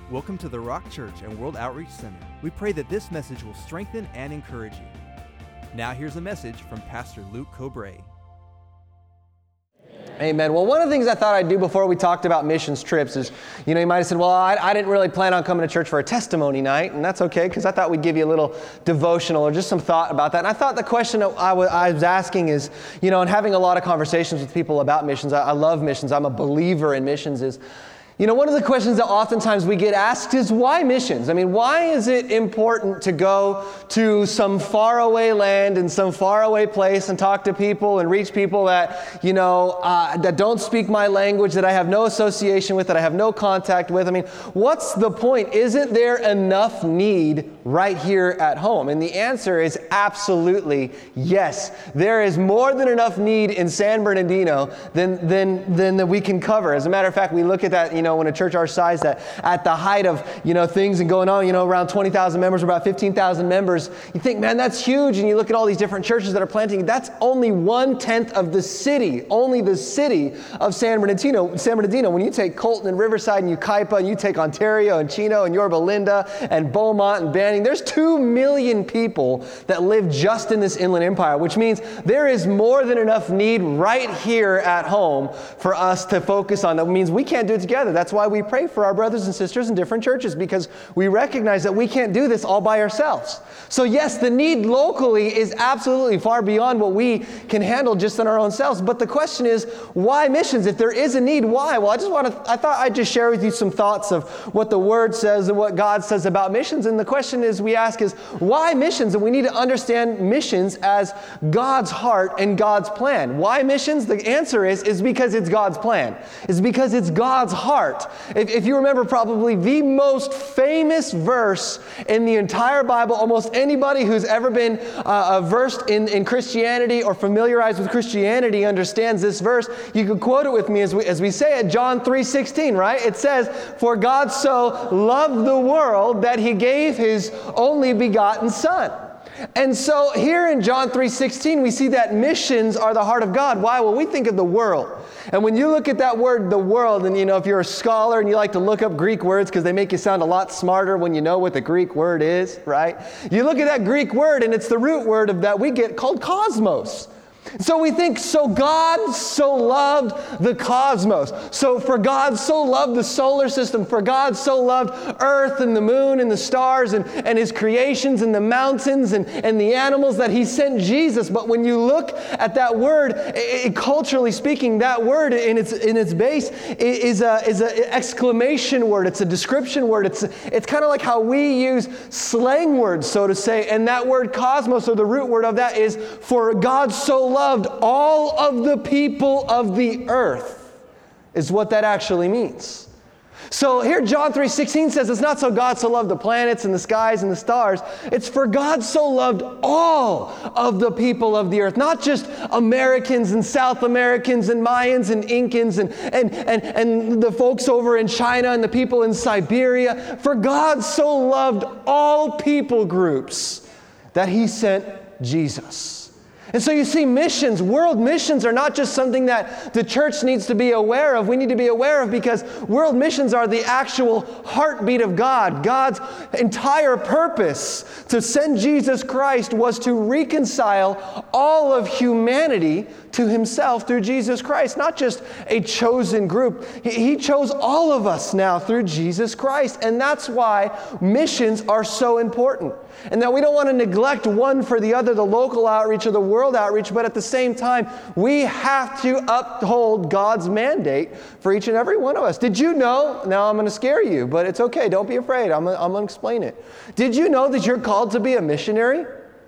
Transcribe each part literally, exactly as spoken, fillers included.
Welcome to the Rock Church and World Outreach Center. We pray that this message will strengthen and encourage you. Now here's a message from Pastor Luke Cobray. Amen. Well, one of the things I thought I'd do before we talked about missions trips is, you know, you might have said, well, I, I didn't really plan on coming to church for a testimony night, and that's okay, because I thought we'd give you a little devotional or just some thought about that. And I thought the question I, w- I was asking is, you know, and having a lot of conversations with people about missions, I, I love missions, I'm a believer in missions, is, you know, one of the questions that oftentimes we get asked is, why missions? I mean, why is it important to go to some faraway land and some faraway place and talk to people and reach people that, you know, uh, that don't speak my language, that I have no association with, that I have no contact with? I mean, what's the point? Isn't there enough need right here at home? And the answer is absolutely yes. There is more than enough need in San Bernardino than, than, than that we can cover. As a matter of fact, we look at that, you know, when a church our size, that at the height of, you know, things and going on, you know, around twenty thousand members, or about fifteen thousand members, you think, man, that's huge. And you look at all these different churches that are planting, that's only one-tenth of the city, only the city of San Bernardino. San Bernardino, when you take Colton and Riverside and Yucaipa, and you take Ontario and Chino and Yorba Linda and Beaumont and Banning, there's two million people that live just in this Inland Empire, which means there is more than enough need right here at home for us to focus on. That means we can't do it together. That's why we pray for our brothers and sisters in different churches, because we recognize that we can't do this all by ourselves. So yes, the need locally is absolutely far beyond what we can handle just in our own selves. But the question is, why missions? If there is a need, why? Well, I just want to, I thought I'd just share with you some thoughts of what the Word says and what God says about missions. And the question is, we ask is, why missions? And we need to understand missions as God's heart and God's plan. Why missions? The answer is, is because it's God's plan. It's because it's God's heart. If, if you remember, probably the most famous verse in the entire Bible, almost anybody who's ever been uh, versed in, in Christianity or familiarized with Christianity understands this verse. You can quote it with me as we, as we say it, John three sixteen, right? It says, "For God so loved the world that He gave His only begotten Son." And so here in John three sixteen, we see that missions are the heart of God. Why? Well, we think of the world. And when you look at that word, the world, and you know, if you're a scholar and you like to look up Greek words because they make you sound a lot smarter when you know what the Greek word is, right? You look at that Greek word and it's the root word of that we get called cosmos. So we think, so God so loved the cosmos. So for God so loved the solar system, for God so loved Earth and the moon and the stars and, and His creations and the mountains and, and the animals that He sent Jesus. But when you look at that word, it, it, culturally speaking, that word in its in its base is a is an exclamation word. It's a description word. It's it's kind of like how we use slang words, so to say. And that word cosmos, or the root word of that, is for God so loved all of the people of the earth, is what that actually means. So here John three sixteen says it's not so God so loved the planets and the skies and the stars. It's for God so loved all of the people of the earth, not just Americans and South Americans and Mayans and Incans and, and, and, and the folks over in China and the people in Siberia. For God so loved all people groups that He sent Jesus. And so you see, missions, world missions, are not just something that the church needs to be aware of. We need to be aware of, because world missions are the actual heartbeat of God. God's entire purpose to send Jesus Christ was to reconcile all of humanity to Himself through Jesus Christ. Not just a chosen group. He, he chose all of us now through Jesus Christ. And that's why missions are so important. And that we don't want to neglect one for the other, the local outreach or the world outreach, but at the same time, we have to uphold God's mandate for each and every one of us. Did you know, now I'm going to scare you, but it's okay, don't be afraid, I'm, I'm going to explain it. Did you know that you're called to be a missionary?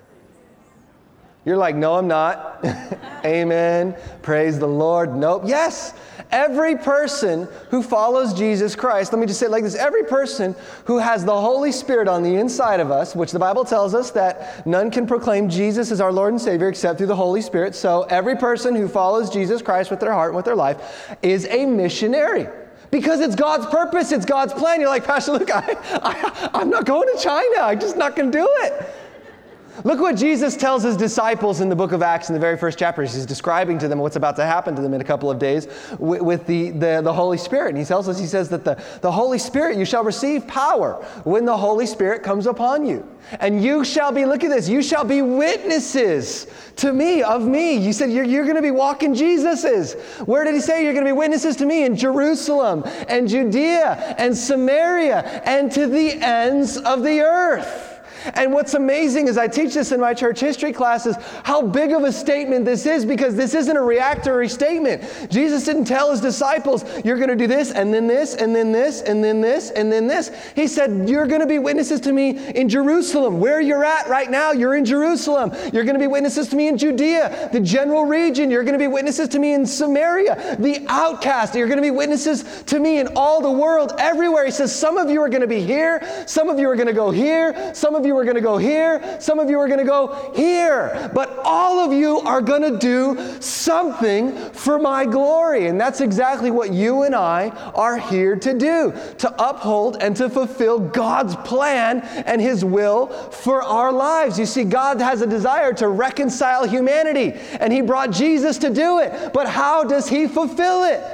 You're like, no, I'm not. Amen. Praise the Lord. Nope. Yes. Every person who follows Jesus Christ, let me just say it like this, every person who has the Holy Spirit on the inside of us, which the Bible tells us that none can proclaim Jesus as our Lord and Savior except through the Holy Spirit. So every person who follows Jesus Christ with their heart and with their life is a missionary. Because it's God's purpose, it's God's plan. You're like, Pastor Luke, I, I, I'm not going to China. I'm just not going to do it. Look what Jesus tells his disciples in the book of Acts in the very first chapter. He's describing to them what's about to happen to them in a couple of days with, with the, the, the Holy Spirit. And he tells us, he says that the, the Holy Spirit, you shall receive power when the Holy Spirit comes upon you. And you shall be, look at this, you shall be witnesses to me, of me. You said you're, you're going to be walking Jesus's. Where did he say you're going to be witnesses to me? In Jerusalem and Judea and Samaria and to the ends of the earth. And what's amazing is I teach this in my church history classes, how big of a statement this is, because this isn't a reactory statement. Jesus didn't tell his disciples, you're going to do this, and then this, and then this, and then this, and then this. He said, you're going to be witnesses to me in Jerusalem. Where you're at right now, you're in Jerusalem. You're going to be witnesses to me in Judea, the general region. You're going to be witnesses to me in Samaria, the outcast. You're going to be witnesses to me in all the world, everywhere. He says, some of you are going to be here. Some of you are going to go here. Some of you are going to go here. Some of you are going to go here. But all of you are going to do something for my glory. And that's exactly what you and I are here to do, to uphold and to fulfill God's plan and his will for our lives. You see, God has a desire to reconcile humanity, and he brought Jesus to do it. But how does he fulfill it?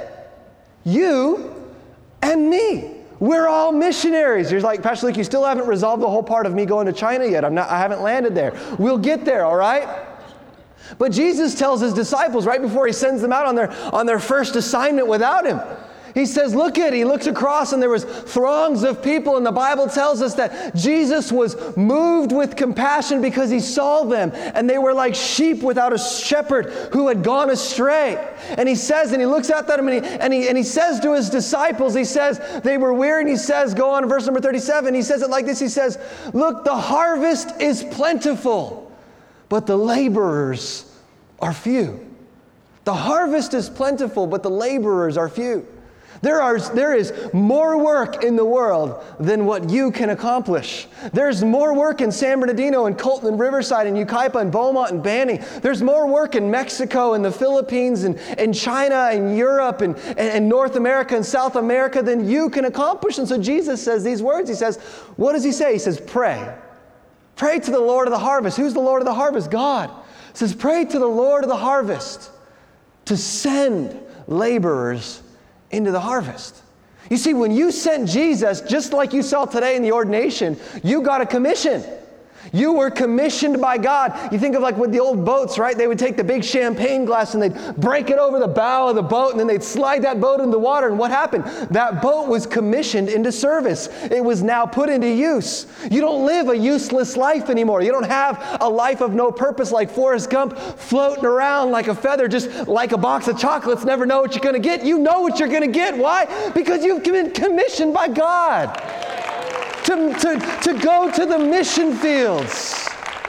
You and me. We're all missionaries. You're like, Pastor Luke, you still haven't resolved the whole part of me going to China yet. I'm not, I haven't landed there. We'll get there, all right? But Jesus tells his disciples right before he sends them out on their, on their first assignment without him, he says, look at, he looks across and there was throngs of people, and the Bible tells us that Jesus was moved with compassion because he saw them, and they were like sheep without a shepherd who had gone astray. And he says, and he looks at them and he, and he, and he says to his disciples, he says, they were weary, and he says, go on to verse number thirty-seven, he says it like this, he says, look, the harvest is plentiful, but the laborers are few. The harvest is plentiful, but the laborers are few. There are, there is more work in the world than what you can accomplish. There's more work in San Bernardino and Colton and Riverside and Yucaipa and Beaumont and Banning. There's more work in Mexico and the Philippines and, and China and Europe and, and, and North America and South America than you can accomplish. And so Jesus says these words. He says, what does he say? He says, pray. Pray to the Lord of the harvest. Who's the Lord of the harvest? God. He says, pray to the Lord of the harvest to send laborers into the harvest. You see, when you sent Jesus, just like you saw today in the ordination, you got a commission. You were commissioned by God. You think of like with the old boats, right? They would take the big champagne glass and they'd break it over the bow of the boat, and then they'd slide that boat into the water. And what happened? That boat was commissioned into service. It was now put into use. You don't live a useless life anymore. You don't have a life of no purpose like Forrest Gump, floating around like a feather, just like a box of chocolates, never know what you're going to get. You know what you're going to get. Why? Because you've been commissioned by God. To, to, to go to the mission fields.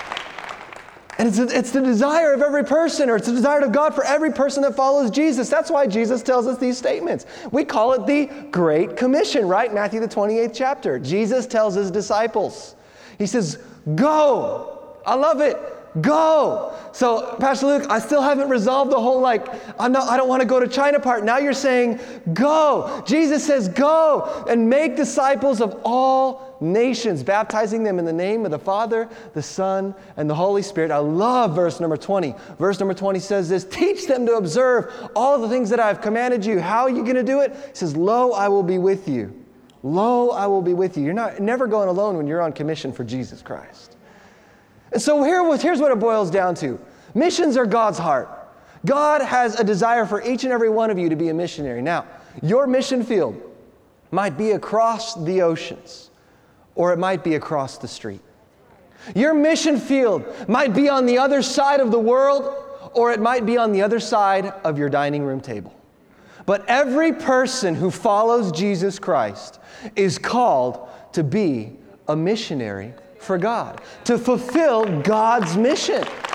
And it's, it's the desire of every person, or it's the desire of God for every person that follows Jesus. That's why Jesus tells us these statements. We call it the Great Commission, right? Matthew the twenty-eighth chapter. Jesus tells his disciples. He says, go. I love it. Go. So, Pastor Luke, I still haven't resolved the whole, like, I'm not, I don't want to go to China part. Now you're saying, go. Jesus says, go and make disciples of all nations, baptizing them in the name of the Father, the Son, and the Holy Spirit. I love verse number twenty. Verse number twenty says this, teach them to observe all the things that I have commanded you. How are you going to do it? He says, lo, I will be with you. Lo, I will be with you. You're not never going alone when you're on commission for Jesus Christ. And so here was, here's what it boils down to. Missions are God's heart. God has a desire for each and every one of you to be a missionary. Now, your mission field might be across the oceans, or it might be across the street. Your mission field might be on the other side of the world, or it might be on the other side of your dining room table. But every person who follows Jesus Christ is called to be a missionary for God, to fulfill God's mission.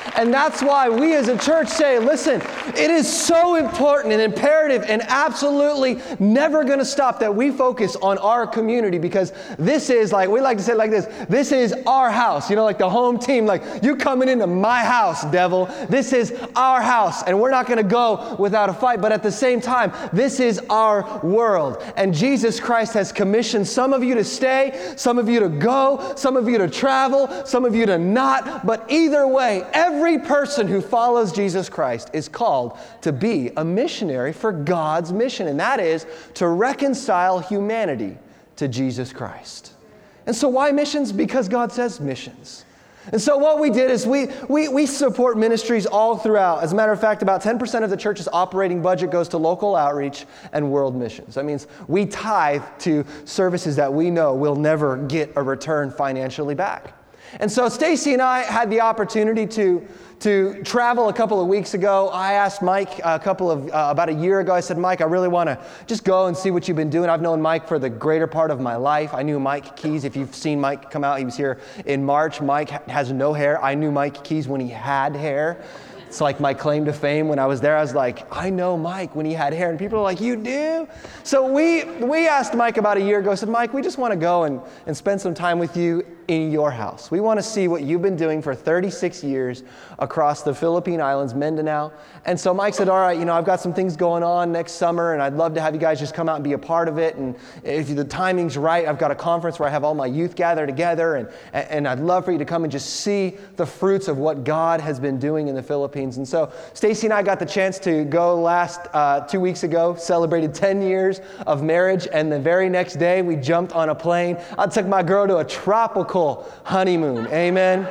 And that's why we as a church say, listen, it is so important and imperative and absolutely never going to stop that we focus on our community, because this is, like, we like to say it like this, this is our house. You know, like the home team, like, you're coming into my house, devil. This is our house, and we're not going to go without a fight. But at the same time, this is our world. And Jesus Christ has commissioned some of you to stay, some of you to go, some of you to travel, some of you to not. But either way, every Every person who follows Jesus Christ is called to be a missionary for God's mission, and that is to reconcile humanity to Jesus Christ. And so why missions? Because God says missions. And so what we did is we, we, we support ministries all throughout. As a matter of fact, about ten percent of the church's operating budget goes to local outreach and world missions. That means we tithe to services that we know will never get a return financially back. And so Stacy and I had the opportunity to, to travel a couple of weeks ago. I asked Mike a couple of, uh, about a year ago, I said, Mike, I really want to just go and see what you've been doing. I've known Mike for the greater part of my life. I knew Mike Keys. If you've seen Mike come out, he was here in March. Mike has no hair. I knew Mike Keys when he had hair. It's like my claim to fame. When I was there, I was like, I know Mike when he had hair. And people are like, you do? So we we asked Mike about a year ago, said, Mike, we just want to go and, and spend some time with you in your house. We want to see what you've been doing for thirty-six years across the Philippine Islands, Mindanao. And so Mike said, all right, you know, I've got some things going on next summer, and I'd love to have you guys just come out and be a part of it. And if the timing's right, I've got a conference where I have all my youth gather together, and, and I'd love for you to come and just see the fruits of what God has been doing in the Philippines. And so Stacy and I got the chance to go last uh, two weeks ago, celebrated ten years of marriage, and the very next day we jumped on a plane. I took my girl to a tropical honeymoon. Amen.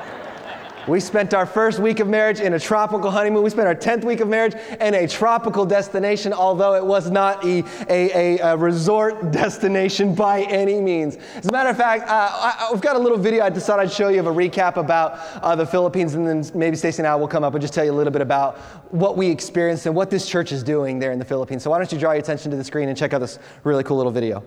We spent our first week of marriage in a tropical honeymoon. We spent our tenth week of marriage in a tropical destination, although it was not a, a, a, a resort destination by any means. As a matter of fact, uh, I, I've got a little video I decided I'd show you of a recap about uh, the Philippines, and then maybe Stacey and I will come up and just tell you a little bit about what we experienced and what this church is doing there in the Philippines. So why don't you draw your attention to the screen and check out this really cool little video.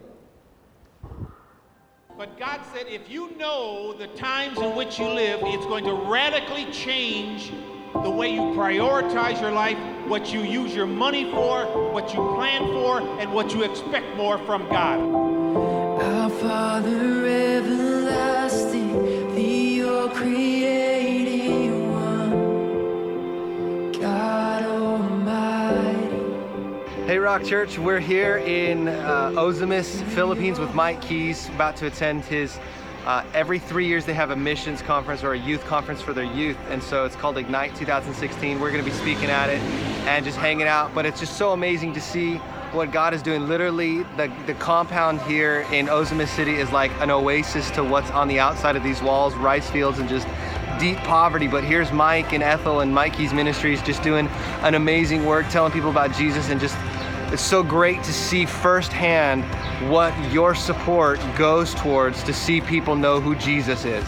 But God said, if you know the times in which you live, it's going to radically change the way you prioritize your life, what you use your money for, what you plan for, and what you expect more from God. Our Father everlasting, the all creating one, God Almighty. Hey Rock Church, we're here in uh, Ozamis, Philippines with Mike Keys, about to attend his, uh, every three years they have a missions conference or a youth conference for their youth, and so it's called Ignite twenty sixteen. We're going to be speaking at it and just hanging out, but it's just so amazing to see what God is doing. Literally, the, the compound here in Ozamis City is like an oasis to what's on the outside of these walls, rice fields and just deep poverty. But here's Mike and Ethel and Mikey's ministries just doing an amazing work, telling people about Jesus, and just it's so great to see firsthand what your support goes towards to see people know who Jesus is.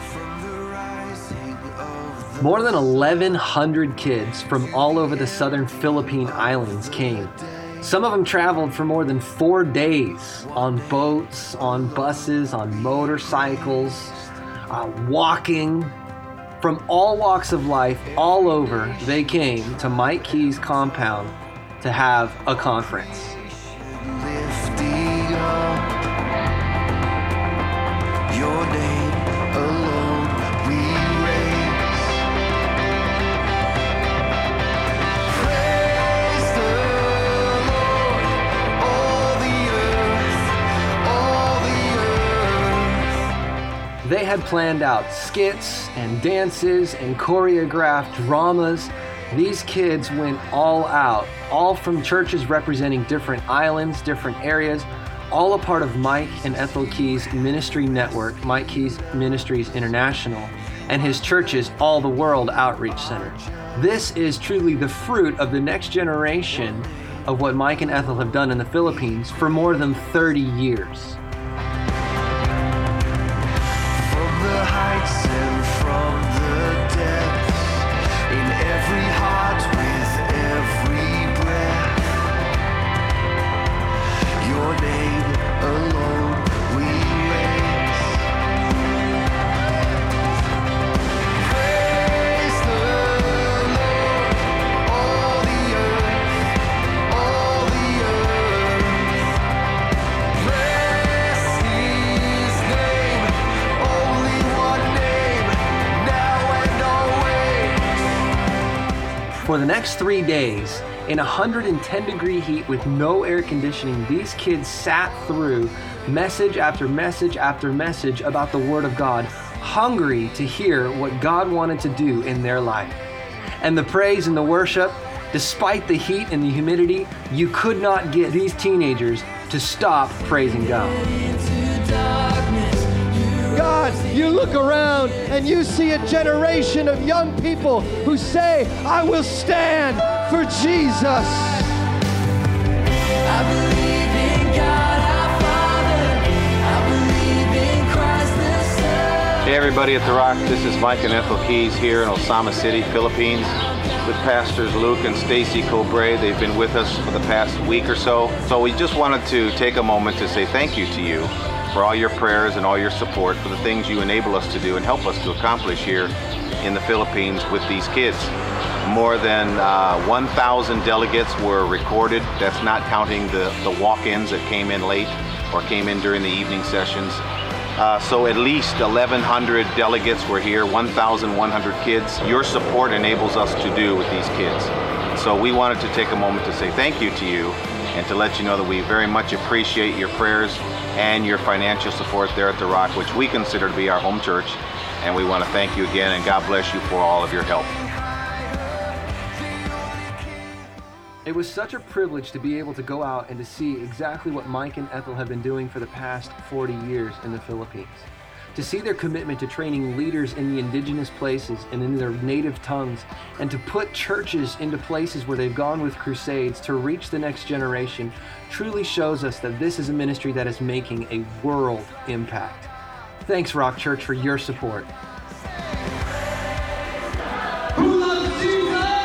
More than eleven hundred kids from all over the southern Philippine Islands came. Some of them traveled for more than four days on boats, on buses, on motorcycles, uh, walking. From all walks of life, all over, they came to Mike Keys' compound to have a conference. Lifting up your name alone we raise. Praise the Lord, all the earth, all the earth. They had planned out skits and dances and choreographed dramas. These kids went all out, all from churches representing different islands, different areas, all a part of Mike and Ethel Keys' ministry network, Mike Keys Ministries International, and his church's All the World Outreach Center. This is truly the fruit of the next generation of what Mike and Ethel have done in the Philippines for more than thirty years. From the heights and from the depths, in every heart with every breath, your name alone we raise. Praise the For the next three days, in one hundred ten degree heat with no air conditioning, these kids sat through message after message after message about the Word of God, hungry to hear what God wanted to do in their life. And the praise and the worship, despite the heat and the humidity, you could not get these teenagers to stop praising God. God, you look around and you see a generation of young people who say, I will stand for Jesus. I believe in God our Father. I believe in Christ the Son. Hey everybody at The Rock, this is Mike and Ethel Keys here in Osama City, Philippines, with Pastors Luke and Stacy Cobre. They've been with us for the past week or so. So we just wanted to take a moment to say thank you to you for all your prayers and all your support for the things you enable us to do and help us to accomplish here in the Philippines with these kids. More than uh, one thousand delegates were recorded. That's not counting the, the walk-ins that came in late or came in during the evening sessions. Uh, so at least eleven hundred delegates were here, one thousand one hundred kids. Your support enables us to do with these kids. So we wanted to take a moment to say thank you to you and to let you know that we very much appreciate your prayers and your financial support there at The Rock, which we consider to be our home church. And we want to thank you again, and God bless you for all of your help. It was such a privilege to be able to go out and to see exactly what Mike and Ethel have been doing for the past forty years in the Philippines. To see their commitment to training leaders in the indigenous places and in their native tongues, and to put churches into places where they've gone with crusades to reach the next generation, truly shows us that this is a ministry that is making a world impact. Thanks, Rock Church, for your support. Who loves Jesus?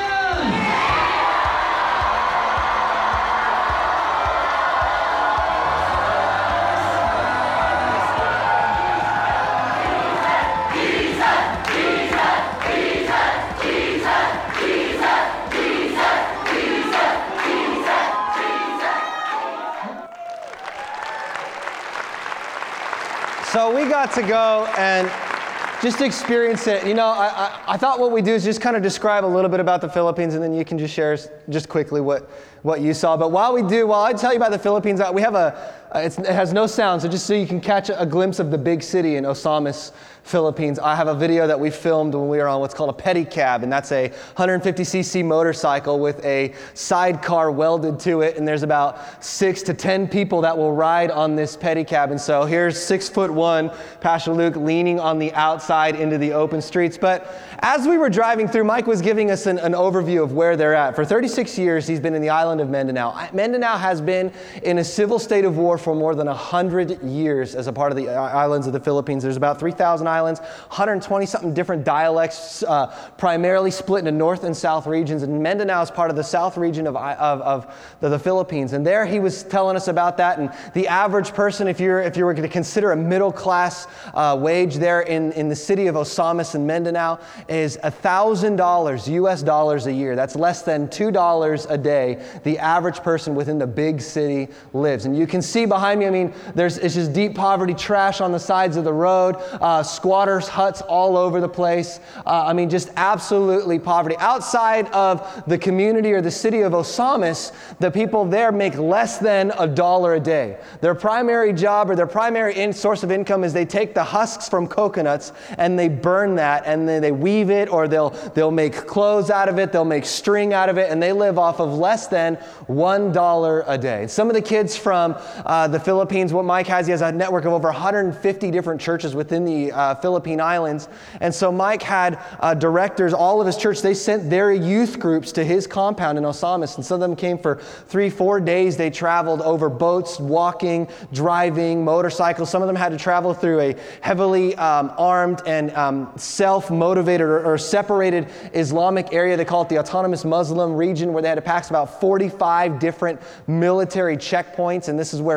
So we got to go and just experience it. You know, I, I, I thought what we do is just kind of describe a little bit about the Philippines, and then you can just share just quickly what, what you saw. But while we do, while I tell you about the Philippines, we have a, it's, it has no sound, so just so you can catch a, a glimpse of the big city in Osamis, Philippines. I have a video that we filmed when we were on what's called a pedicab, and that's a one hundred fifty c c motorcycle with a sidecar welded to it, and there's about six to ten people that will ride on this pedicab. And so here's six foot one Pastor Luke leaning on the outside into the open streets. But as we were driving through, Mike was giving us an, an overview of where they're at. For thirty-six years, he's been in the island of Mindanao. Mindanao has been in a civil state of war for more than one hundred years as a part of the islands of the Philippines. There's about three thousand islands, one hundred twenty something different dialects, uh, primarily split into north and south regions. And Mindanao is part of the south region of, of, of the, the Philippines. And there he was telling us about that. And the average person, if you're if you were going to consider a middle class uh, wage there in, in the city of Osamis and Mindanao, is one thousand dollars U S dollars a year. That's less than two dollars a day the average person within the big city lives. And you can see behind me, I mean, there's it's just deep poverty, trash on the sides of the road, uh, squatters' huts all over the place. Uh, I mean, just absolutely poverty. Outside of the community or the city of Osamis, the people there make less than a dollar a day. Their primary job or their primary in- source of income is they take the husks from coconuts and they burn that, and then they weave it, or they'll they'll make clothes out of it, they'll make string out of it, and they live off of less than one dollar a day. Some of the kids from uh, the Philippines, what Mike has, he has a network of over one hundred fifty different churches within the uh, Philippine Islands. And so Mike had uh, directors, all of his church, they sent their youth groups to his compound in Osamis, and some of them came for three, four days. They traveled over boats, walking, driving, motorcycles. Some of them had to travel through a heavily um, armed and um, self-motivated or, or separated Islamic area. They call it the Autonomous Muslim region, where they had to pass about forty-five different military checkpoints, and this is where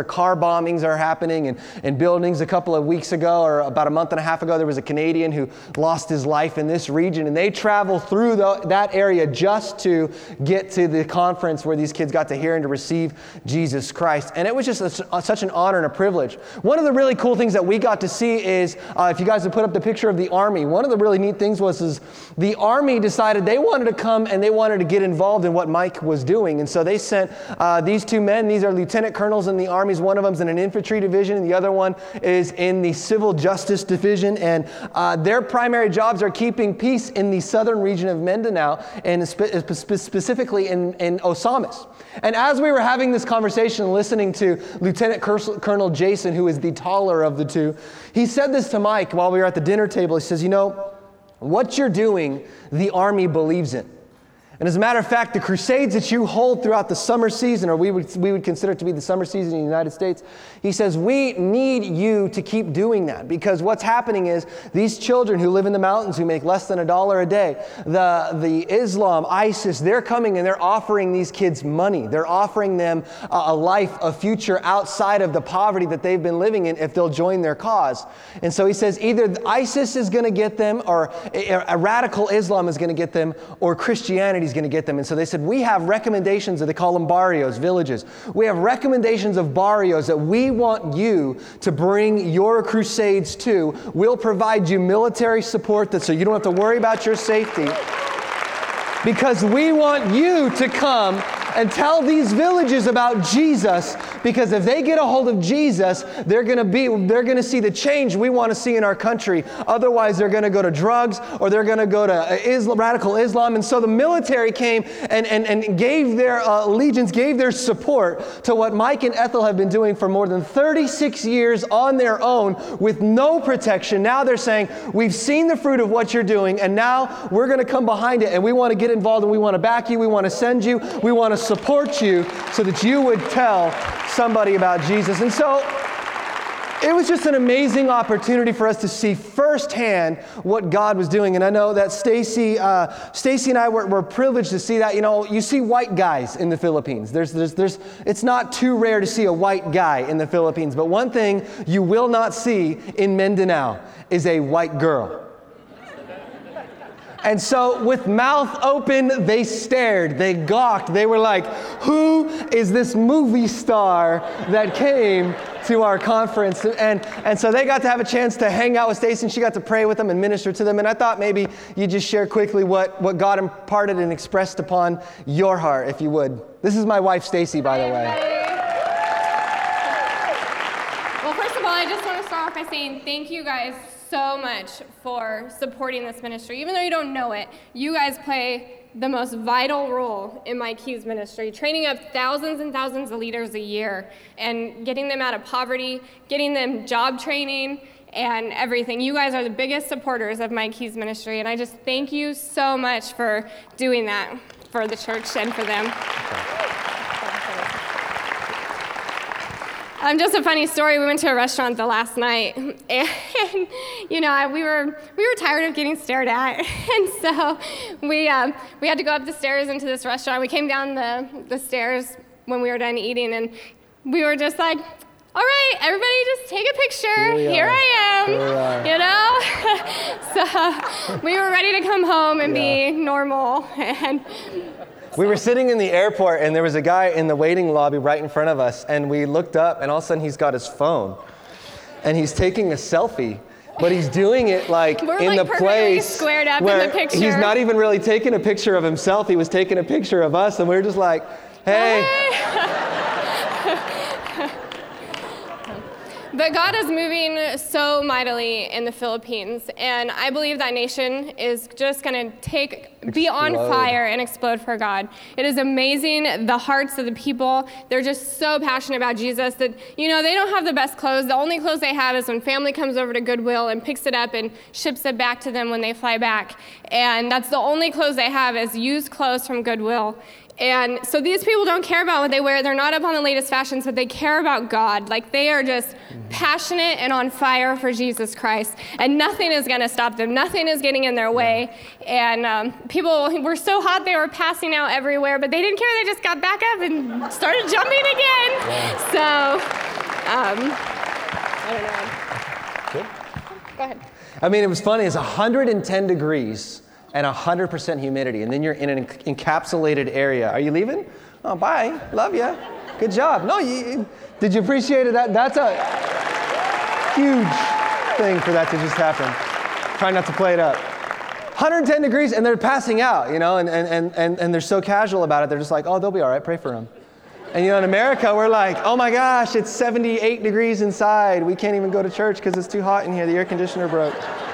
car bombings are happening in, in buildings. A couple of weeks ago, or about a month and a half ago, there was a Canadian who lost his life in this region, and they traveled through the, that area just to get to the conference where these kids got to hear and to receive Jesus Christ. And it was just a, such an honor and a privilege. One of the really cool things that we got to see is, uh, if you guys would put up the picture of the Army, one of the really neat things was is the Army decided they wanted to come and they wanted to get involved in what Mike was doing. And so they sent uh, these two men. These are lieutenant colonels in the Armies. One of them's in an infantry division, and the other one is in the civil justice division. And uh, their primary jobs are keeping peace in the southern region of Mindanao, and spe- spe- specifically in, in Osamis. And as we were having this conversation, listening to Lieutenant Colonel Jason, who is the taller of the two, he said this to Mike while we were at the dinner table. He says, you know, what you're doing, the Army believes in. And as a matter of fact, the crusades that you hold throughout the summer season, or we would we would consider it to be the summer season in the United States, he says, we need you to keep doing that, because what's happening is these children who live in the mountains who make less than a dollar a day, the, the Islam, ISIS, they're coming and they're offering these kids money. They're offering them a, a life, a future outside of the poverty that they've been living in if they'll join their cause. And so he says either ISIS is going to get them, or a, a radical Islam is going to get them, or Christianity is going to get them. And so they said, we have recommendations, that they call them barrios, villages. We have recommendations of barrios that we want you to bring your crusades to. We'll provide you military support that so you don't have to worry about your safety, because we want you to come and tell these villages about Jesus, because if they get a hold of Jesus, they're going to be, they're going to see the change we want to see in our country. Otherwise, they're going to go to drugs, or they're going to go to Islam, radical Islam. And so the military came and, and, and gave their uh, allegiance, gave their support to what Mike and Ethel have been doing for more than thirty-six years on their own with no protection. Now they're saying, we've seen the fruit of what you're doing, and now we're going to come behind it, and we want to get involved, and we want to back you, we want to send you, we want to support you so that you would tell somebody about Jesus. And so it was just an amazing opportunity for us to see firsthand what God was doing. And I know that Stacy, uh, Stacy and I were, were privileged to see that. You know, you see white guys in the Philippines. There's, there's, there's, it's not too rare to see a white guy in the Philippines. But one thing you will not see in Mindanao is a white girl. And so with mouth open, they stared, they gawked, they were like, who is this movie star that came to our conference? And and so they got to have a chance to hang out with Stacy, and she got to pray with them and minister to them. And I thought maybe you just share quickly what, what God imparted and expressed upon your heart, if you would. This is my wife, Stacy, by the way. Well, first of all, I just want to start off by saying thank you guys so much for supporting this ministry. Even though you don't know it, you guys play the most vital role in Mike Hughes' ministry, training up thousands and thousands of leaders a year and getting them out of poverty, getting them job training and everything. You guys are the biggest supporters of Mike Hughes' ministry, and I just thank you so much for doing that for the church and for them. Um, just a funny story. We went to a restaurant the last night, and you know, we were we were tired of getting stared at, and so we um, we had to go up the stairs into this restaurant. We came down the the stairs when we were done eating, and we were just like, all right, everybody, just take a picture. Here, Here I am. Here you know, so we were ready to come home and yeah. be normal and. We were sitting in the airport, and there was a guy in the waiting lobby right in front of us, and we looked up, and all of a sudden he's got his phone, and he's taking a selfie, but he's doing it like We're in like the place squared up where in the picture. He's not even really taking a picture of himself. He was taking a picture of us, and we were just like, hey. hey. But God is moving so mightily in the Philippines, and I believe that nation is just going to take, explode. be on fire and explode for God. It is amazing, the hearts of the people. They're just so passionate about Jesus that, you know, they don't have the best clothes. The only clothes they have is when family comes over to Goodwill and picks it up and ships it back to them when they fly back. And that's the only clothes they have is used clothes from Goodwill. And so these people don't care about what they wear. They're not up on the latest fashions, but they care about God. Like, they are just passionate and on fire for Jesus Christ. And nothing is going to stop them. Nothing is getting in their way. And um, people were so hot they were passing out everywhere, but they didn't care. They just got back up and started jumping again. Yeah. So Um, I don't know. Good. Go ahead. I mean, it was funny. It's one hundred ten degrees and one hundred percent humidity, and then you're in an encapsulated area. Are you leaving? Oh, bye. Love ya. Good job. No, you, did you appreciate it? That, that's a huge thing for that to just happen. Try not to play it up. one hundred ten degrees, and they're passing out, you know, and, and, and, and they're so casual about it. They're just like, oh, they'll be all right. Pray for them. And, you know, in America, we're like, oh, my gosh, it's seventy-eight degrees inside. We can't even go to church because it's too hot in here. The air conditioner broke.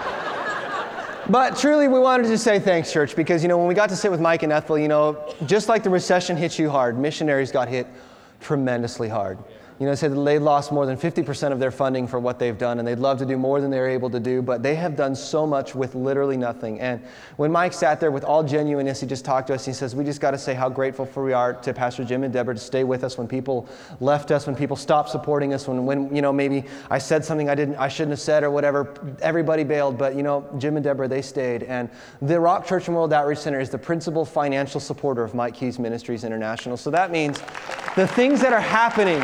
But truly, we wanted to say thanks, church, because, you know, when we got to sit with Mike and Ethel, you know, just like the recession hit you hard, missionaries got hit tremendously hard. You know, they said that they lost more than fifty percent of their funding for what they've done, and they'd love to do more than they're able to do, but they have done so much with literally nothing. And when Mike sat there with all genuineness, he just talked to us. He says, we just got to say how grateful for we are to Pastor Jim and Deborah to stay with us when people left us, when people stopped supporting us, when, when you know, maybe I said something I didn't, I shouldn't have said or whatever. Everybody bailed, but, you know, Jim and Deborah, they stayed. And the Rock Church and World Outreach Center is the principal financial supporter of Mike Keys Ministries International. So that means the things that are happening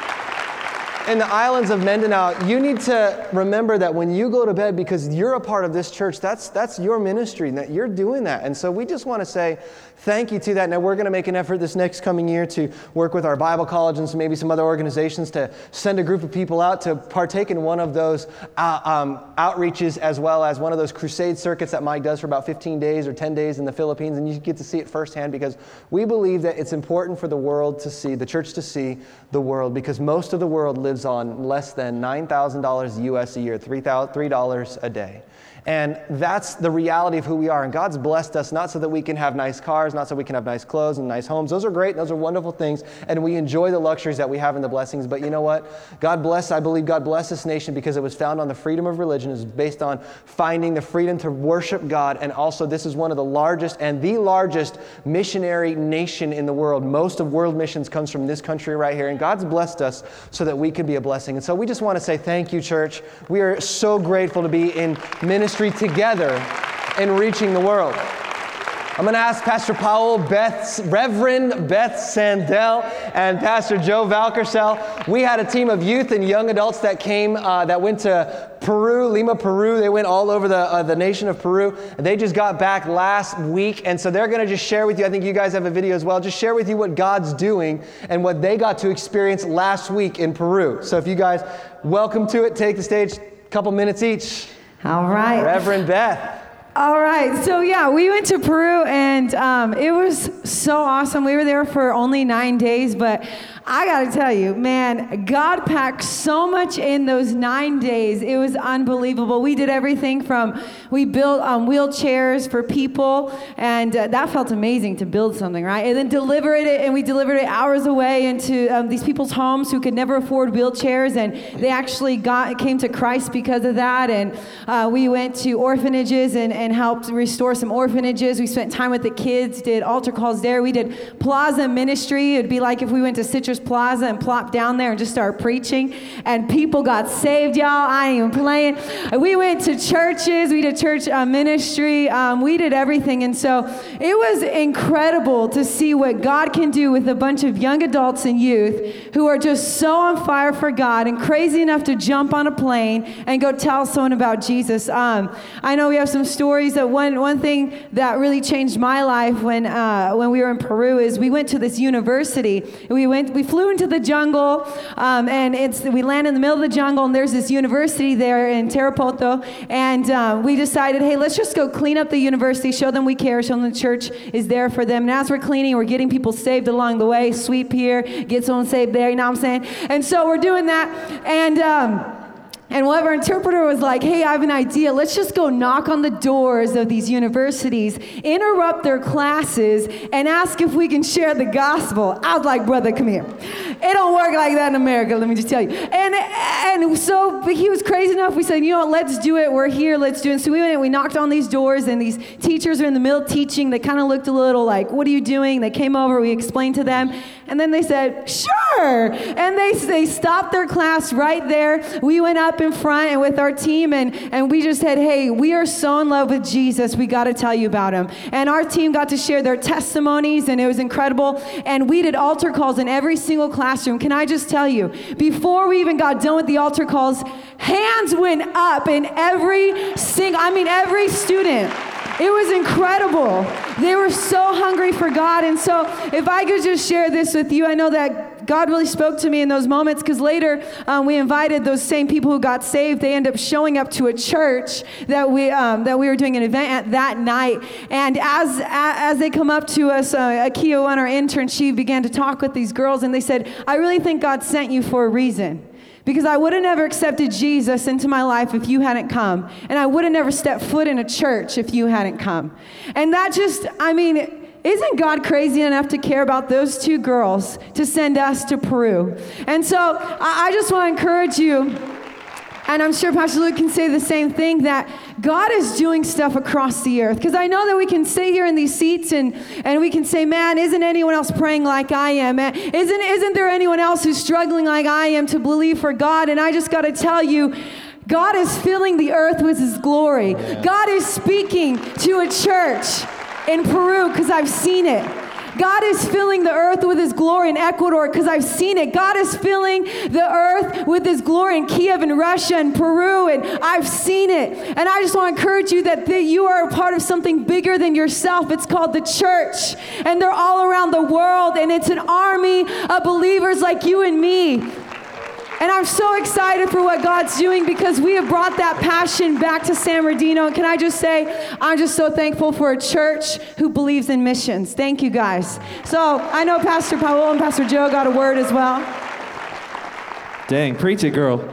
in the islands of Mindanao, you need to remember that when you go to bed, because you're a part of this church, that's that's your ministry, and that you're doing that. And so we just want to say thank you to that. Now, we're going to make an effort this next coming year to work with our Bible college and some, maybe some other organizations to send a group of people out to partake in one of those uh, um, outreaches, as well as one of those crusade circuits that Mike does for about fifteen days or ten days in the Philippines, and you get to see it firsthand, because we believe that it's important for the world to see, the church to see the world, because most of the world lives on less than nine thousand dollars U S a year, three dollars a day. And that's the reality of who we are. And God's blessed us not so that we can have nice cars, not so we can have nice clothes and nice homes. Those are great. Those are wonderful things. And we enjoy the luxuries that we have and the blessings. But you know what? God bless, I believe God bless this nation because it was found on the freedom of religion. It was based on finding the freedom to worship God. And also, this is one of the largest and the largest missionary nation in the world. Most of world missions comes from this country right here. And God's blessed us so that we can be a blessing. And so we just want to say thank you, church. We are so grateful to be in ministry together in reaching the world. I'm going to ask Pastor Powell, Beth, Reverend Beth Sandell, and Pastor Joe Valkersel. We had a team of youth and young adults that came, uh, that went to Peru, Lima, Peru. They went all over the uh, the nation of Peru. They just got back last week, and so they're going to just share with you. I think you guys have a video as well. Just share with you what God's doing and what they got to experience last week in Peru. So if you guys, welcome to it. Take the stage, a couple minutes each. All right. Reverend Beth. All right. So, yeah, we went to Peru, and um, it was so awesome. We were there for only nine days, but I got to tell you, man, God packed so much in those nine days. It was unbelievable. We did everything from, we built um, wheelchairs for people, and uh, that felt amazing to build something, right? And then deliver it, and we delivered it hours away into um, these people's homes who could never afford wheelchairs, and they actually got came to Christ because of that. And uh, we went to orphanages and, and helped restore some orphanages. We spent time with the kids, did altar calls there. We did Plaza Ministry. It'd be like if we went to Citrus Plaza and plopped down there and just started preaching, and people got saved, y'all. I ain't even playing. We went to churches. We did church uh, ministry. Um, we did everything, and so it was incredible to see what God can do with a bunch of young adults and youth who are just so on fire for God and crazy enough to jump on a plane and go tell someone about Jesus. Um, I know we have some stories. That one one thing that really changed my life when uh, when we were in Peru is we went to this university. We went we flew into the jungle, um, and it's we landed in the middle of the jungle, and there's this university there in Tarapoto, and uh, we decided, hey, let's just go clean up the university, show them we care, show them the church is there for them. And as we're cleaning, we're getting people saved along the way. Sweep here, get someone saved there. You know what I'm saying? And so we're doing that, and. Um, And one of our interpreter was like, hey, I have an idea. Let's just go knock on the doors of these universities, interrupt their classes, and ask if we can share the gospel. I was like, brother, come here. It don't work like that in America, let me just tell you. And and so but he was crazy enough. We said, you know what, let's do it. We're here, let's do it. So we went and we knocked on these doors, and these teachers are in the middle teaching. They kind of looked a little like, what are you doing? They came over, we explained to them, and then they said, sure. And they, they stopped their class right there. We went up in front and with our team, and, and we just said, hey, we are so in love with Jesus. We got to tell you about him. And our team got to share their testimonies, and it was incredible. And we did altar calls in every single classroom. Can I just tell you, before we even got done with the altar calls, hands went up in every single, I mean, every student. It was incredible. They were so hungry for God. And so if I could just share this with you, I know that God really spoke to me in those moments, because later um, we invited those same people who got saved. They ended up showing up to a church that we um, that we were doing an event at that night. And as as they come up to us, uh, Akio, on our intern, she began to talk with these girls, and they said, I really think God sent you for a reason. Because I would have never accepted Jesus into my life if you hadn't come. And I would have never stepped foot in a church if you hadn't come. And that just, I mean, isn't God crazy enough to care about those two girls to send us to Peru? And so I, I just want to encourage you, and I'm sure Pastor Luke can say the same thing, that God is doing stuff across the earth. Because I know that we can sit here in these seats and, and we can say, man, isn't anyone else praying like I am? Isn't, isn't there anyone else who's struggling like I am to believe for God? And I just got to tell you, God is filling the earth with his glory. Yeah. God is speaking to a church in Peru, because I've seen it. God is filling the earth with his glory in Ecuador, because I've seen it. God is filling the earth with his glory in Kiev and Russia and Peru, and I've seen it. And I just want to encourage you that the, you are a part of something bigger than yourself. It's called the church, and they're all around the world, and it's an army of believers like you and me. And I'm so excited for what God's doing, because we have brought that passion back to San Bernardino. And can I just say, I'm just so thankful for a church who believes in missions. Thank you, guys. So I know Pastor Powell and Pastor Joe got a word as well. Dang, preach it, girl.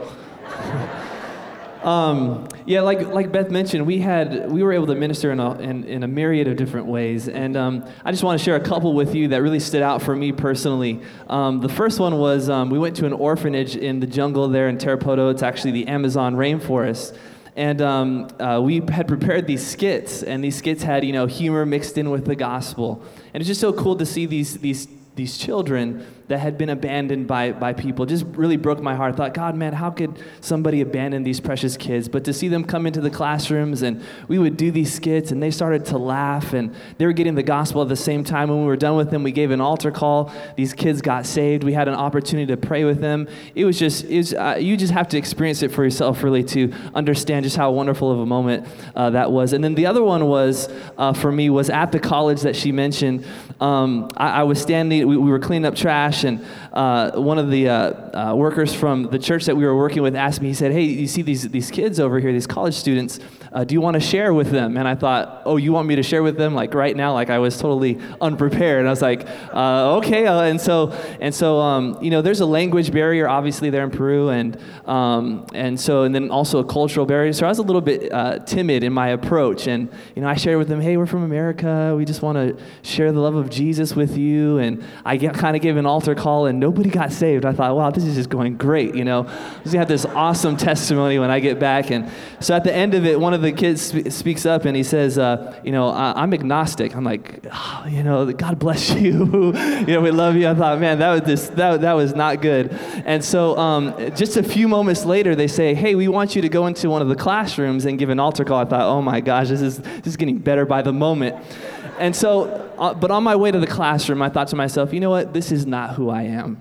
Um, yeah, like like Beth mentioned, we had we were able to minister in a in, in a myriad of different ways, and um, I just want to share a couple with you that really stood out for me personally. Um, the first one was um, we went to an orphanage in the jungle there in Tarapoto. It's actually the Amazon rainforest. And um, uh, we had prepared these skits, and these skits had, you know, humor mixed in with the gospel. And it's just so cool to see these these these children that had been abandoned by, by people. It just really broke my heart. I thought, God, man, how could somebody abandon these precious kids? But to see them come into the classrooms, and we would do these skits, and they started to laugh, and they were getting the gospel at the same time. When we were done with them, we gave an altar call. These kids got saved. We had an opportunity to pray with them. It was just, it was, uh, you just have to experience it for yourself, really, to understand just how wonderful of a moment uh, that was. And then the other one was, uh, for me, was at the college that she mentioned. Um, I, I was standing, we, we were cleaning up trash, and uh, one of the uh, uh, workers from the church that we were working with asked me, he said, hey, you see these these kids over here, these college students, uh, do you want to share with them? And I thought, oh, you want me to share with them, like right now? Like I was totally unprepared. And I was like, uh, okay. Uh, and so, and so, um, you know, there's a language barrier, obviously, there in Peru, and um, and so, and then also a cultural barrier. So I was a little bit uh, timid in my approach, and you know, I shared with them, hey, we're from America. We just want to share the love of Jesus with you. And I get, kind of gave an altar call, and nobody got saved. I thought, wow, this is just going great, you know. I'm gonna have this awesome testimony when I get back. And so at the end of it, one of the kids sp- speaks up, and he says, uh, you know, I- I'm agnostic. I'm like, oh, you know, God bless you. You know, we love you. I thought, man, that was just, that that was not good. And so um, just a few moments later, they say, hey, we want you to go into one of the classrooms and give an altar call. I thought, oh my gosh, this is this is getting better by the moment. And so, uh, but on my way to the classroom, I thought to myself, you know what? This is not who I am.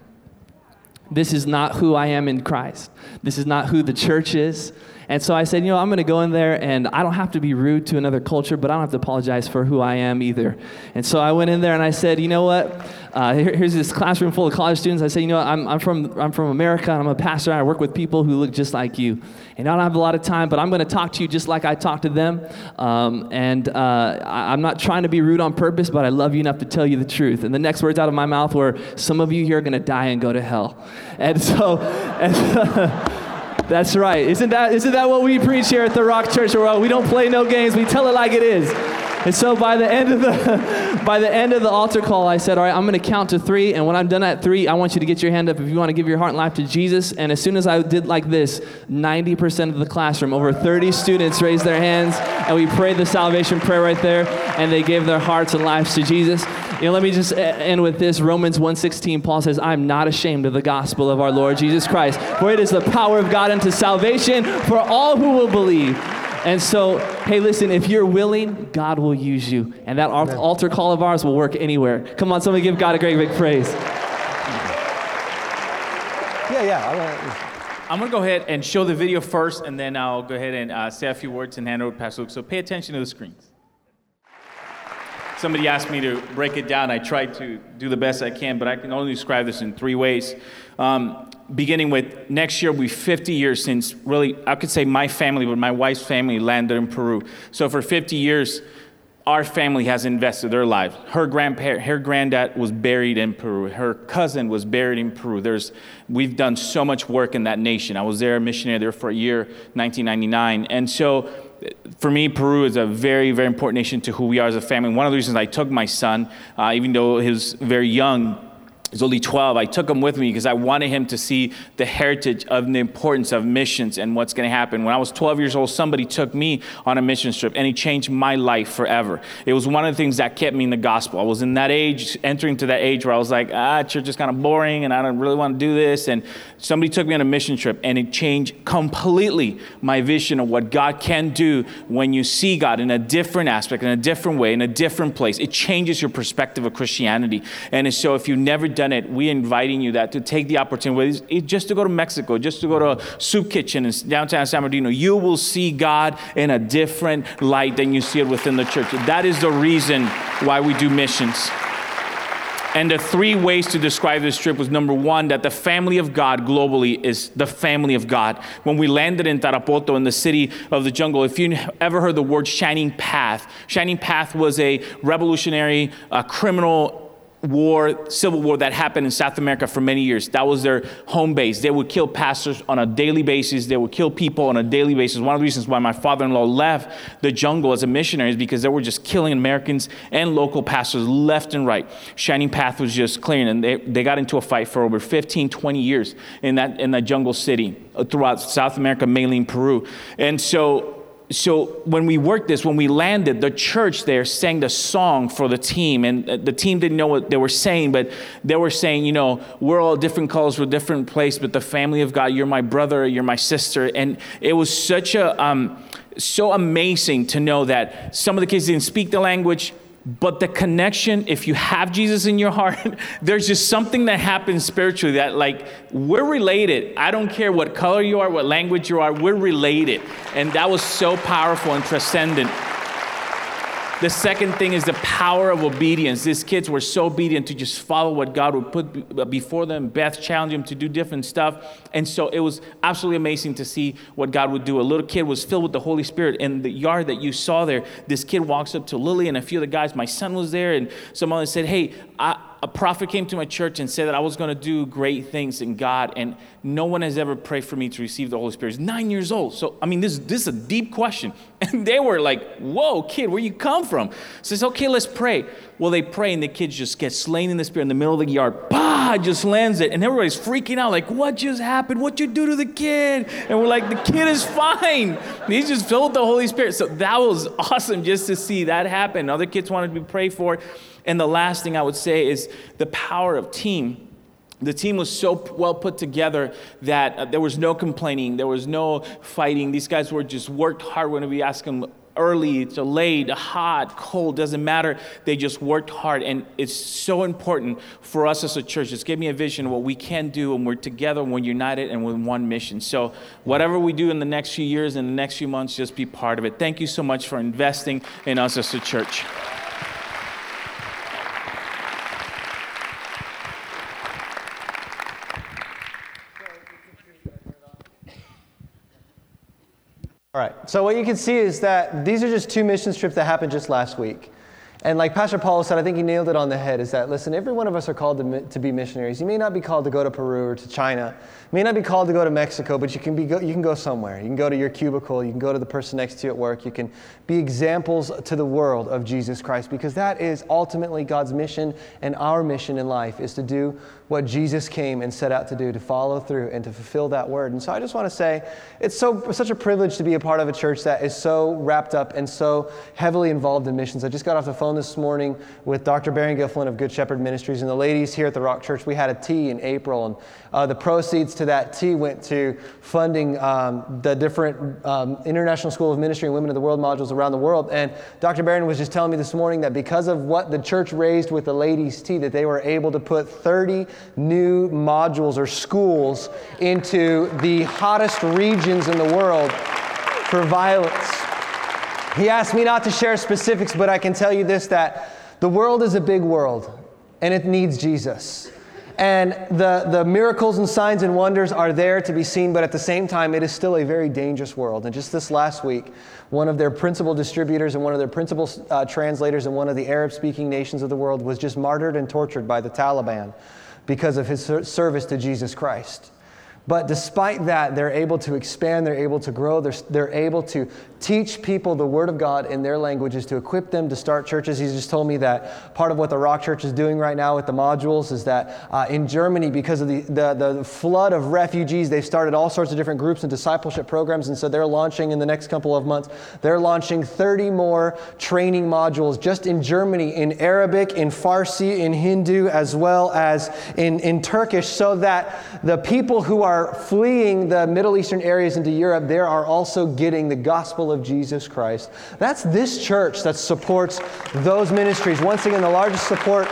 This is not who I am in Christ. This is not who the church is. And so I said, you know, I'm going to go in there, and I don't have to be rude to another culture, but I don't have to apologize for who I am either. And so I went in there and I said, you know what? Uh, here, here's this classroom full of college students. I said, you know what? I'm, I'm from I'm from America, and I'm a pastor, and I work with people who look just like you. And I don't have a lot of time, but I'm going to talk to you just like I talk to them. Um, and uh, I, I'm not trying to be rude on purpose, but I love you enough to tell you the truth. And the next words out of my mouth were, some of you here are going to die and go to hell. And so... And, that's right. Isn't that isn't that what we preach here at the Rock Church? Well, we don't play no games. We tell it like it is. And so by the end of the by the end of the altar call, I said, all right, I'm going to count to three. And when I'm done at three, I want you to get your hand up if you want to give your heart and life to Jesus. And as soon as I did like this, ninety percent of the classroom, over thirty students raised their hands, and we prayed the salvation prayer right there, and they gave their hearts and lives to Jesus. You know, let me just end with this. Romans one sixteen, Paul says, I'm not ashamed of the gospel of our Lord Jesus Christ, for it is the power of God unto salvation for all who will believe. And so, hey, listen, if you're willing, God will use you. And that Amen. Altar call of ours will work anywhere. Come on, somebody give God a great big praise. Yeah, yeah. I'm going to go ahead and show the video first, and then I'll go ahead and uh, say a few words and hand over to Pastor Luke. So pay attention to the screens. Somebody asked me to break it down. I tried to do the best I can, but I can only describe this in three ways. Um, beginning with next year will be fifty years since really, I could say my family, but my wife's family landed in Peru. So for fifty years, our family has invested their lives. Her grandparent, her granddad was buried in Peru. Her cousin was buried in Peru. There's, we've done so much work in that nation. I was there, a missionary there for a year, nineteen ninety-nine. And so for me, Peru is a very, very important nation to who we are as a family. One of the reasons I took my son, uh, even though he was very young, he's only twelve, I took him with me because I wanted him to see the heritage of the importance of missions and what's going to happen. When I was twelve years old, somebody took me on a mission trip, and it changed my life forever. It was one of the things that kept me in the gospel. I was in that age, entering to that age where I was like, ah, church is kind of boring, and I don't really want to do this. And somebody took me on a mission trip, and it changed completely my vision of what God can do when you see God in a different aspect, in a different way, in a different place. It changes your perspective of Christianity. And so if you've never done it, we're inviting you that to take the opportunity, just to go to Mexico, just to go to a soup kitchen in downtown San Bernardino. You will see God in a different light than you see it within the church. That is the reason why we do missions. And the three ways to describe this trip was, number one, that the family of God globally is the family of God. When we landed in Tarapoto, in the city of the jungle, if you ever heard the word Shining Path, Shining Path was a revolutionary uh, criminal war, civil war that happened in South America for many years. That was their home base. They would kill pastors on a daily basis. They would kill people on a daily basis. One of the reasons why my father-in-law left the jungle as a missionary is because they were just killing Americans and local pastors left and right. Shining Path was just clearing, and they, they got into a fight for over fifteen, twenty years in that in that jungle city throughout South America, mainly in Peru. And so So when we worked this, when we landed, the church there sang the song for the team. And the team didn't know what they were saying, but they were saying, you know, we're all different colors, we're different place, but the family of God, you're my brother, you're my sister. And it was such a, um, so amazing to know that some of the kids didn't speak the language, but the connection, if you have Jesus in your heart, there's just something that happens spiritually that, like, we're related. I don't care what color you are, what language you are, we're related. And that was so powerful and transcendent. The second thing is the power of obedience. These kids were so obedient to just follow what God would put before them. Beth challenged them to do different stuff. And so it was absolutely amazing to see what God would do. A little kid was filled with the Holy Spirit. In the yard that you saw there, this kid walks up to Lily and a few of the guys. My son was there, and someone said, hey, I, a prophet came to my church and said that I was going to do great things in God, and no one has ever prayed for me to receive the Holy Spirit. He's nine years old. So, I mean, this, this is a deep question. And they were like, whoa, kid, where you come from? Says, okay, let's pray. Well, they pray, and the kids just get slain in the Spirit in the middle of the yard. Bah, just lands it. And everybody's freaking out, like, what just happened? What'd you do to the kid? And we're like, the kid is fine. He's just filled with the Holy Spirit. So that was awesome just to see that happen. Other kids wanted to be prayed for. And the last thing I would say is the power of team. The team was so well put together that uh, there was no complaining. There was no fighting. These guys were just worked hard when we asked them early to late, hot, cold, doesn't matter. They just worked hard. And it's so important for us as a church. Just give me a vision of what we can do when we're together, when we're united, and with one mission. So whatever we do in the next few years and the next few months, just be part of it. Thank you so much for investing in us as a church. All right, so what you can see is that these are just two mission trips that happened just last week. And like Pastor Paulo said, I think he nailed it on the head, is that, listen, every one of us are called to, to be missionaries. You may not be called to go to Peru or to China. You may not be called to go to Mexico, but you can, be go, you can go somewhere. You can go to your cubicle. You can go to the person next to you at work. You can be examples to the world of Jesus Christ, because that is ultimately God's mission, and our mission in life is to do what Jesus came and set out to do, to follow through and to fulfill that word. And so I just want to say, it's so such a privilege to be a part of a church that is so wrapped up and so heavily involved in missions. I just got off the phone phone this morning with Doctor Barry Giflin of Good Shepherd Ministries, and the ladies here at the Rock Church, we had a tea in April, and uh, the proceeds to that tea went to funding um, the different um, International School of Ministry and Women of the World modules around the world. And Doctor Barron was just telling me this morning that because of what the church raised with the ladies' tea, that they were able to put thirty new modules or schools into the hottest regions in the world for violence. He asked me not to share specifics, but I can tell you this, that the world is a big world, and it needs Jesus. And the, the miracles and signs and wonders are there to be seen, but at the same time, it is still a very dangerous world. And just this last week, one of their principal distributors and one of their principal uh, translators in one of the Arab-speaking nations of the world was just martyred and tortured by the Taliban because of his ser- service to Jesus Christ. But despite that, they're able to expand, they're able to grow, they're, they're able to teach people the Word of God in their languages, to equip them to start churches. He's just told me that part of what the Rock Church is doing right now with the modules is that uh, in Germany, because of the, the, the flood of refugees, they've started all sorts of different groups and discipleship programs, and so they're launching in the next couple of months, they're launching thirty more training modules just in Germany, in Arabic, in Farsi, in Hindu, as well as in, in Turkish, so that the people who are fleeing the Middle Eastern areas into Europe, they are also getting the gospel of Jesus Christ. That's this church that supports those ministries. Once again, the largest support,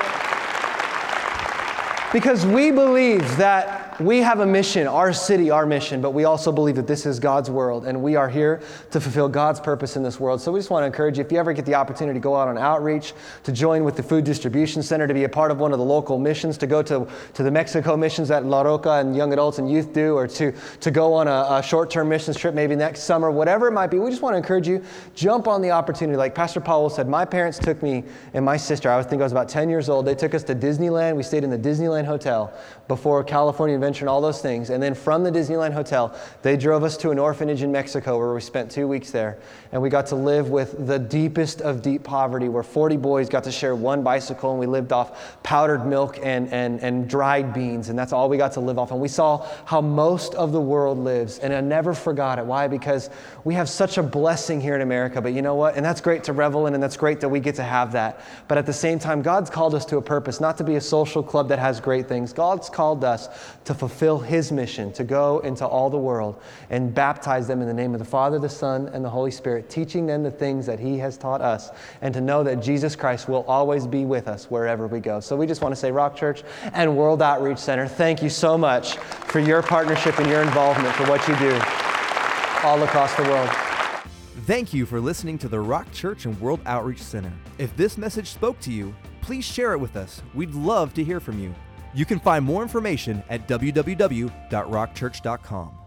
because we believe that we have a mission, our city, our mission, but we also believe that this is God's world, and we are here to fulfill God's purpose in this world. So we just want to encourage you, if you ever get the opportunity to go out on outreach, to join with the Food Distribution Center, to be a part of one of the local missions, to go to, to the Mexico missions that La Roca and young adults and youth do, or to, to go on a, a short-term missions trip maybe next summer, whatever it might be, we just want to encourage you, jump on the opportunity. Like Pastor Powell said, my parents took me and my sister, I think I was about ten years old, they took us to Disneyland. We stayed in the Disneyland Hotel before California Adventure and all those things. And then from the Disneyland Hotel, they drove us to an orphanage in Mexico where we spent two weeks there. And we got to live with the deepest of deep poverty, where forty boys got to share one bicycle, and we lived off powdered milk and, and, and dried beans. And that's all we got to live off. And we saw how most of the world lives. And I never forgot it. Why? Because we have such a blessing here in America. But you know what? And that's great to revel in, and that's great that we get to have that. But at the same time, God's called us to a purpose, not to be a social club that has great things. God's called us to fulfill His mission, to go into all the world and baptize them in the name of the Father, the Son, and the Holy Spirit, teaching them the things that He has taught us, and to know that Jesus Christ will always be with us wherever we go. So we just want to say, Rock Church and World Outreach Center, thank you so much for your partnership and your involvement for what you do all across the world. Thank you for listening to the Rock Church and World Outreach Center. If this message spoke to you, please share it with us. We'd love to hear from you. You can find more information at w w w dot rock church dot com.